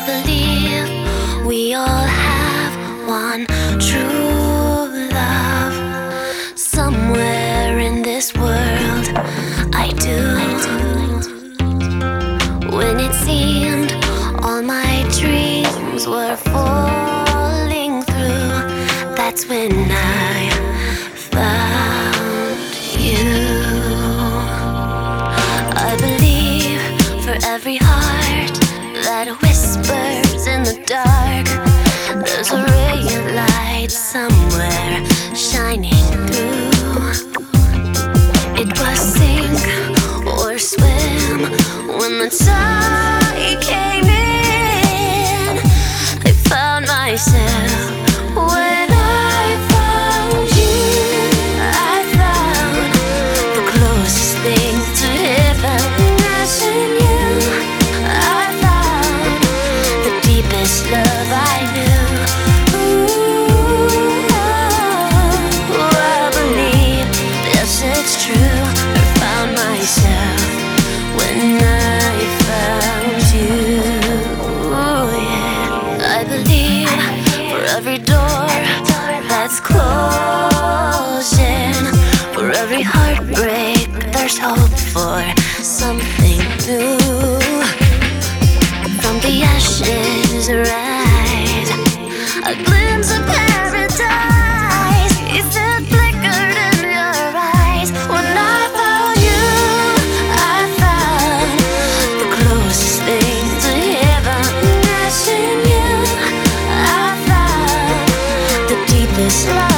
believe we all have one true love somewhere in this world. I do. When it seemed all my dreams were falling through, that's when I found you. I believe for every heart that whispers in the dark, there's a ray of light somewhere shining through. It was sink or swim. When the tide came in, I found myself. When I found you, I found the closest thing to heaven. That's in you. I found the deepest love I knew. Ooh, I believe, yes, it's true. I found myself when I found you. Yeah, I believe for every door that's closing, for every heartbreak, there's hope for something new. From the ashes rise a glimpse of paradise. It still flickered in your eyes. When I found you, I found the closest thing to heaven. That's in you. I found the deepest love